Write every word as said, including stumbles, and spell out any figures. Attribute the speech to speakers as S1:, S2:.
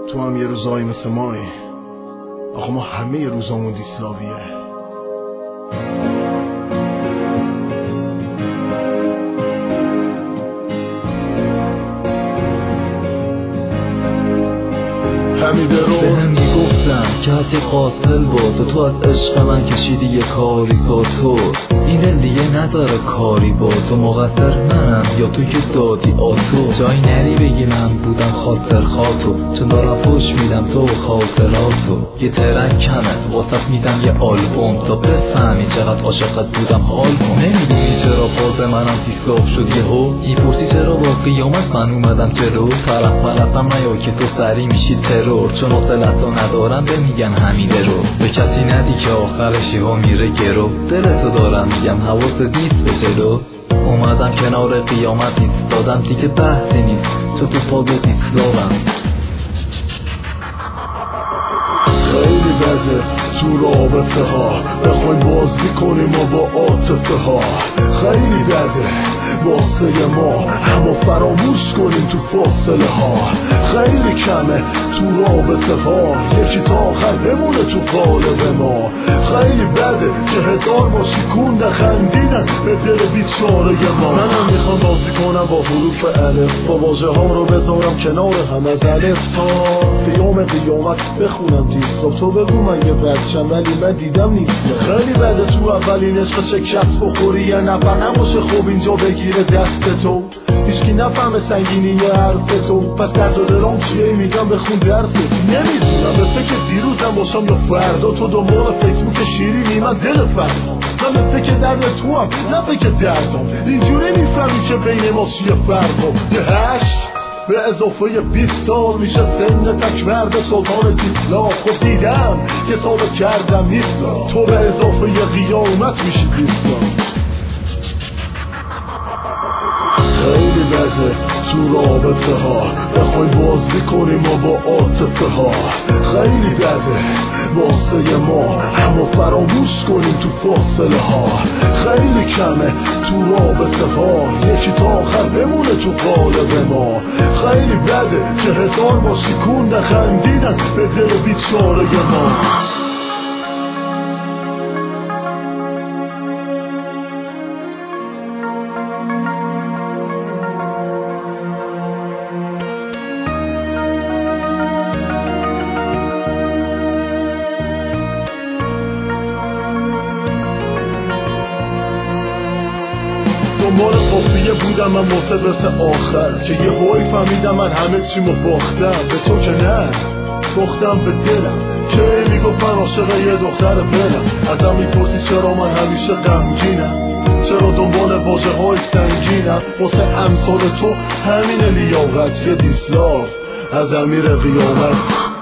S1: تو هم یه روزایی مثل مایی. آقا ما همه یه روزامون دیسلاویه.
S2: به هم میگفتم که حتی قاتل بود و تو از عشق من کشیدی یه کاریکاتور. این دل دیگه نداره کاری با تو، مقصر منم یا تو که دادی آتو. جایی نری بگی من بودم خاطر خاطو، چون دارم فوش میدم تو خاطراتو. یه ترک کمه واسط میدم یه آلبوم تا بفهمی چقدر عاشقت بودم حال کن. نمیدونی چرا باز منم دیسلاف شد یهو، میپرسی چرا با قیامت من اومدم جلو. طرف پرستم نیا که تو سری میشی ترور، چون اختلطو ندارم به میگن حمیده رو. به کسی ندی که آخرش ها میره گرو، دلتو دارم میگم حواست نیست به جلو. اومدم کنار قیامت ایستادم دیگه بحثی نیست، تو تو پاگ دیسلاوم.
S1: خیلی بده تو رابطه ها بخوای بازی کنیم و با عاطفه ها. خیلی بده واسه ما همو فراموش کنیم تو فاصله ها. خیلی کمه تو رابطه ها یکی تا آخر بمونه تو قالب ما. خیلی بده که هزار ما شکونده خندیدن به دل بیچاره ما. منم میخوام بازی کنم با حروف الف، با واژه ها رو بذارم کنار هم از الف تا قیام قیامت بخونم دیسلاف. تو بگو من یه بچم ولی من دیدم نیست. خیلی بده تو اولین عشق چه کت بخوری یه نفر نباشه خوب اینجا بگیره دست تو. هیچکی نفهمه سنگینی یه حرف تو، پس درد و دلام چیه میگم بخون درس. نمیدونم به فکر دیروزم باشم یا فردا، تو دنبال فیسبوک شیرینی من دل فردا. من به فکر درد تو هم نه فکر دردم، اینجوری میفهمی که بین ما چیه فرقم. یه هشت به اضافه بیست سال میشه سن تک مرد سلطان دیسلاف. خود دیدم که ثابت کردم نیست، تو به اضافه قیامت میشی دیسلاف. خیلی بده تو رابطه ها بخوای بازی کنیم و با عاطفه ها. خیلی بده واسه ما همو فراموش کنیم تو فاصله ها. خیلی کمه تو رابطه ها یکی تا آخر بمونه تو قالب ما. خیلی بده که هزار ما شکونده خندیدن به دل بیچاره ما. دنبال قافیه بودم من واسه درس آخر که یه هایی فهمیدم من همه چیمو باختم. به تو که نه باختم به دلم که میگفت من عاشق یه دختر بلم. ازم میپرسی چرا من همیشه غمگینم، چرا دنبال واژه های سنگینم. واسه امثال تو همین لیاقت یه دیسلاف از امیر قیامت.